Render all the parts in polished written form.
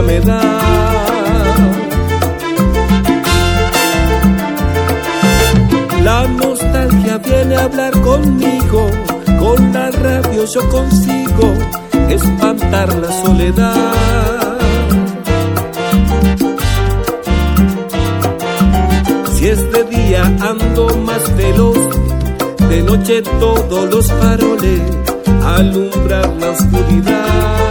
me da. La nostalgia viene a hablar conmigo, con la radio yo consigo espantar la soledad. Si es de día ando más veloz, de noche todos los faroles alumbrar la oscuridad.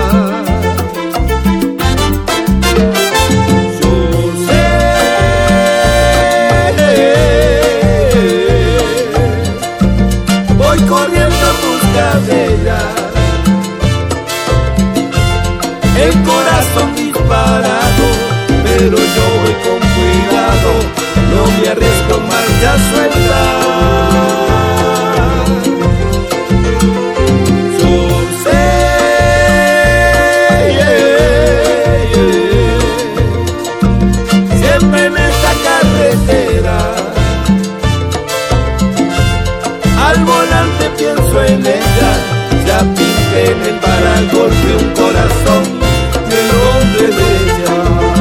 El corazón disparado, pero yo voy con cuidado, no me arriesgo en marcha suelta. Yo sé, siempre en esta carretera, al volante pienso en ella, ya pinté en el paragolpe un corazón del hombre de ella.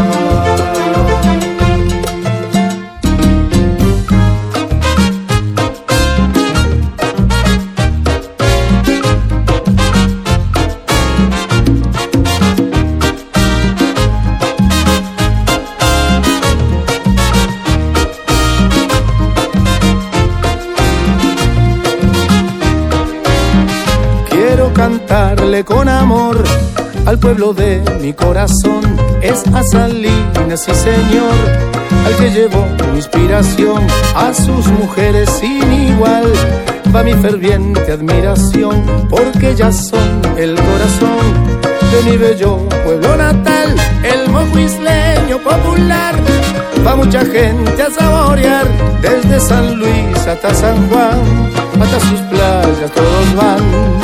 Quiero cantarle con amor al pueblo de mi corazón, es a Salinas, sí señor, al que llevó mi inspiración, a sus mujeres sin igual, va mi ferviente admiración, porque ellas son el corazón de mi bello pueblo natal, el monjo isleño popular, va mucha gente a saborear, desde San Luis hasta San Juan, hasta sus playas todos van.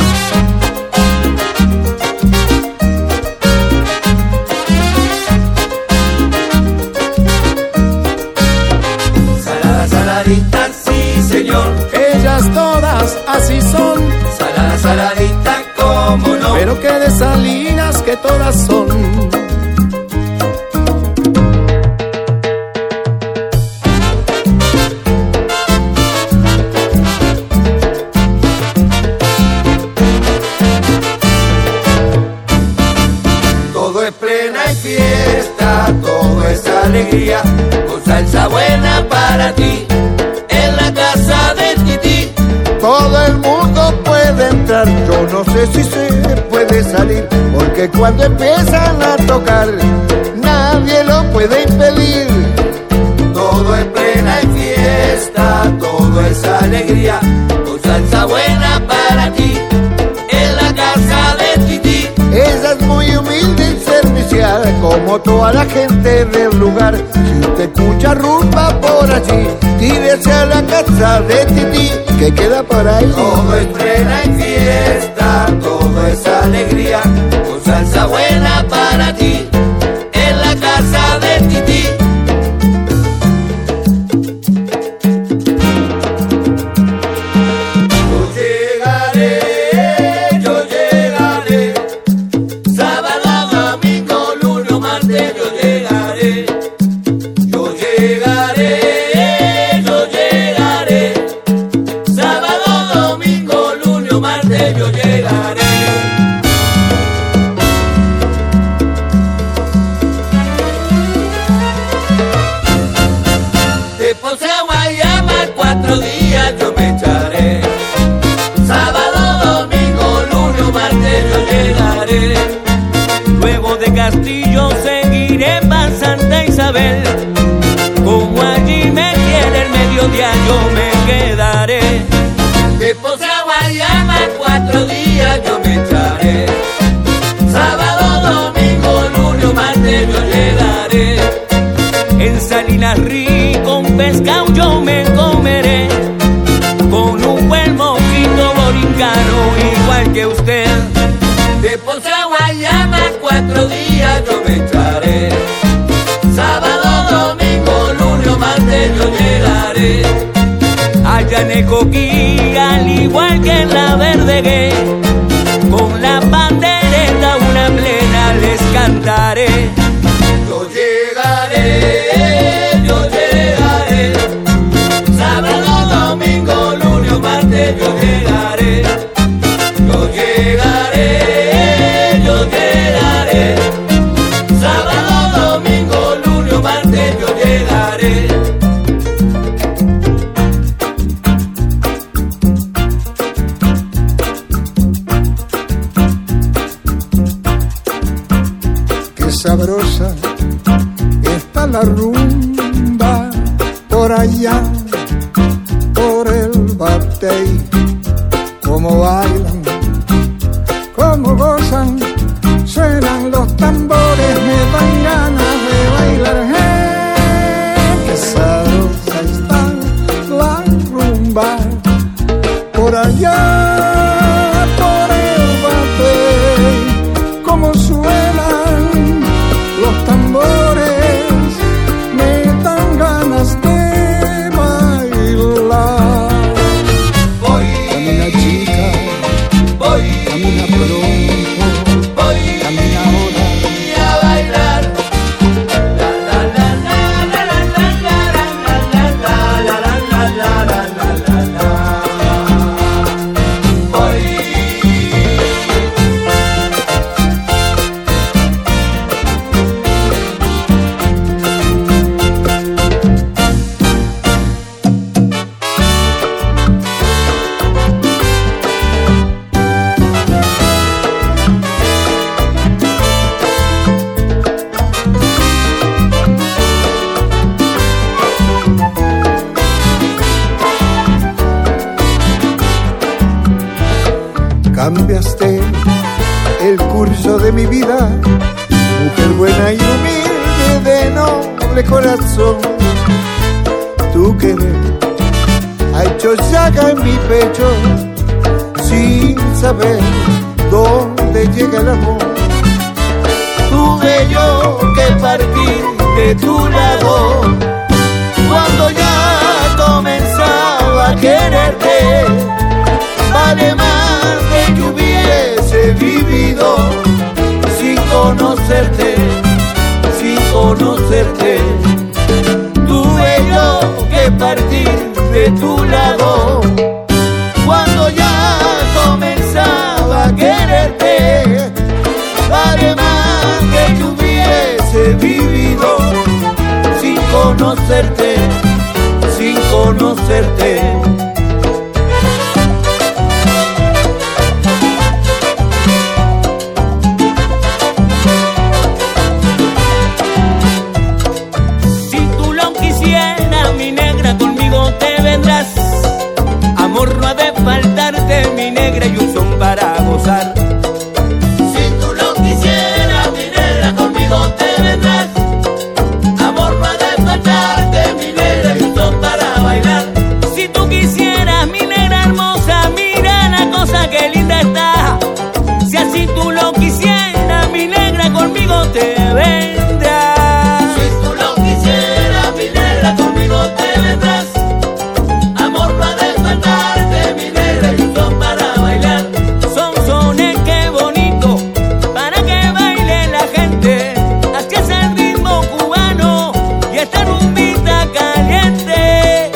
Sí, señor, ellas todas así son, salada, saladita, cómo no, pero que de Salinas que todas son. Todo es plena y fiesta, todo es alegría, con salsa buena para ti. Todo el mundo puede entrar, yo no sé si se puede salir, porque cuando empiezan a tocar, nadie lo puede impedir. Todo es plena y fiesta, todo es alegría, con salsa buena para ti, en la casa de Titi. Ella es muy humilde y servicial, como toda la gente del lugar. Si usted escucha rumba por allí, tírese a la casa de Titi, que queda por ahí. Todo es plena y fiesta, todo es alegría, con salsa buena para ti, en la casa de Titi. Yo llegaré, sábado, domingo, lunes, martes, yo llegaré. Yo llegaré, yo llegaré, sábado, domingo, lunes, martes, yo llegaré. De Ponce a Guayama 4 días yo me echaré. Sábado, domingo, lunes, martes, yo llegaré. Luego de Castillo seguiré para Santa Isabel. Como allí me quiere el mediodía yo me quedaré. De Ponce a Guayama 4 días yo me echaré. Sábado, domingo, lunes, martes yo llegaré. En Salinas rico un pescado yo me comeré, con un buen mojito borincano igual que usted. De Ponce a Guayama 4 días yo me echaré. Sábado, domingo, lunes, martes yo llegaré. Allá en el Coquí, al igual que en la Verdegué, con la pandereta una plena les cantaré. Yo llegaré, yo llegaré. Sábado, domingo, lunes, martes, yo llegaré. Yo llegaré, yo llegaré. Sábado, domingo, lunes, martes, yo llegaré. Qué sabrosa está la rumba por allá, por el Batey. Cómo bailan, cómo gozan, suenan los tambores, me dan ganas de bailar. Qué sabrosa está la rumba por allá, por el Batey. Cómo suenan los tambores, me dan ganas de bailar. Voy, Camina chica, voy, camina pronto, voy camina ahora. a bailar. La la la la la la la la la la la la la la la. Voy. Cambiaste el curso de mi vida, mujer buena y humilde de noble corazón. Tu querer ha hecho llaga en mi pecho, sin saber dónde llega el amor. Tuve yo que partir de tu lado cuando ya comenzaba a quererte. Vale más de que hubiese vivido sin conocerte, sin conocerte. Tuve yo que partir de tu lado cuando ya comenzaba a quererte. Vale más de que hubiese vivido sin conocerte, sin conocerte. Si tú lo quisieras, mi negra, conmigo te vendrás. Amor no ha de faltarte, mi negra, y un son para gozar. Si tú lo quisieras, mi negra, conmigo te vendrás. Amor no ha de faltarte, mi negra, y un son para bailar. Si tú quisieras, mi negra hermosa, mira la cosa que linda está. Si así tú lo quisieras, mi negra, conmigo te vendrás. Si tú lo quisieras, mi negra, conmigo te vendrás. Amor no ha de faltarte, mi negra, y un son para bailar. Son sones que bonito, para que baile la gente. Así es el ritmo cubano y esta rumbita caliente.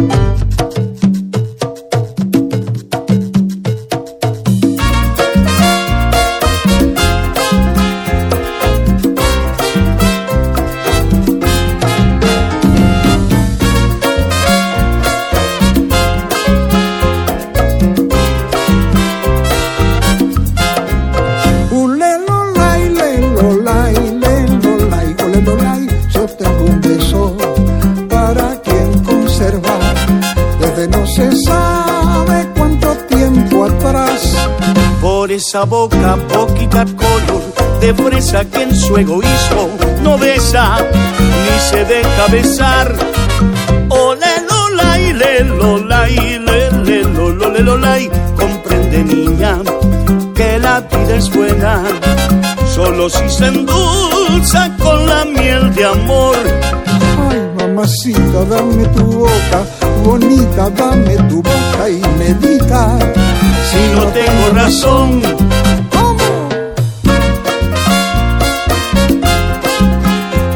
Ulelolay, yo tengo un beso para quien conserva desde no se sabe cuánto tiempo atrás. Por esa boca, poquita color de fresa que en su egoísmo no besa ni se deja besar. Olelolay, lelolay, lelololay, comprende niña que la vida es buena solo si se endulza con la miel de amor. Ay, mamacita, dame tu boca, bonita, dame tu boca y medita. Si no tengo razón, ¿cómo?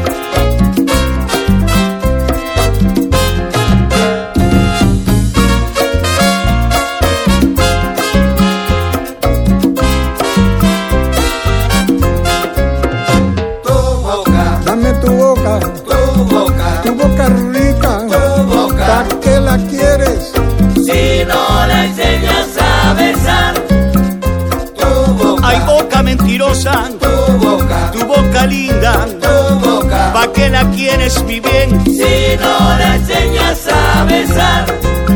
linda, tu boca, ¿pa' qué la quieres mi bien? si no la enseñas a besar.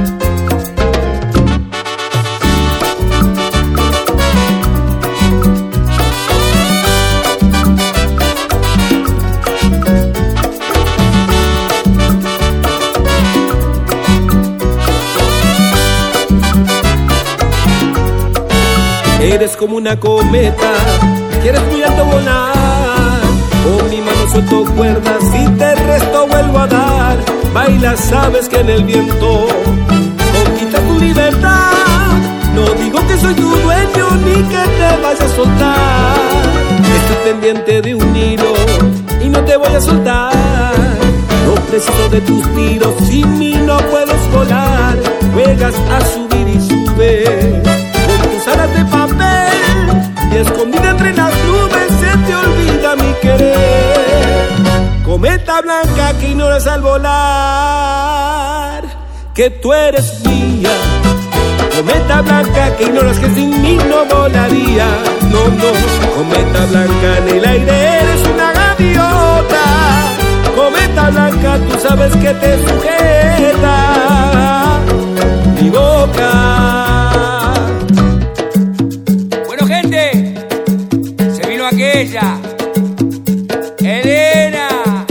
Eres como una cometa, quieres muy alto volar. Con mi mano suelto cuerdas y te resto vuelvo a dar. Bailas, sabes que en el viento conquista tu libertad. No digo que soy tu dueño ni que te vayas a soltar. Estoy pendiente de un hilo y no te voy a soltar. No preciso de tus tiros, sin mí no puedes volar. Juegas a subir y subes con tus alas de papel y escondida entre las nubes se te olvida mi querer. Cometa blanca que ignoras al volar que tú eres mía. Cometa blanca que ignoras que sin mí no volaría. No, no, cometa blanca en el aire eres una gaviota. Cometa blanca tú sabes que te sujeta mi boca. Bueno, gente, se vino aquella Elena.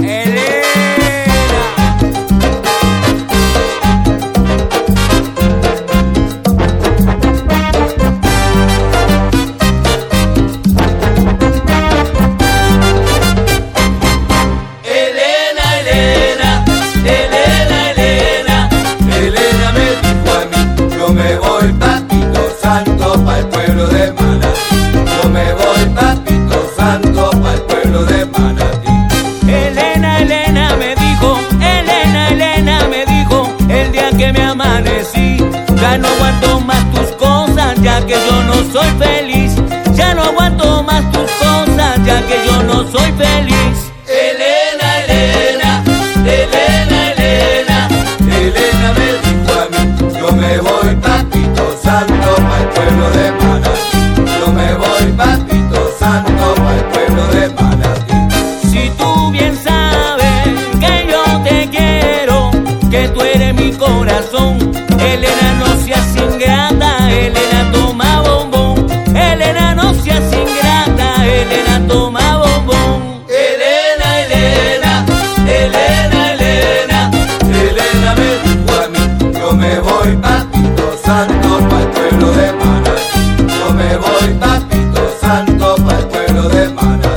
Ya no aguanto más tus cosas, ya que yo no soy feliz. Ya no aguanto más tus cosas, ya que yo no soy feliz. Elena, Elena, Elena, Elena, Elena me dijo a mí, yo me voy papito santo pa'l pueblo de Manatí. Yo me voy papito santo pa'l pueblo de Manatí. Si tú bien sabes que yo te quiero, que tú eres mi corazón, Elena, no seas ingrata, Elena, toma bombón. Elena, no seas ingrata, Elena, toma bombón. Elena, Elena, Elena, Elena, Elena me dijo a mí, yo me voy papito santo pa'l pueblo de Manatí. Yo me voy papito santo pa'l pueblo de Manatí.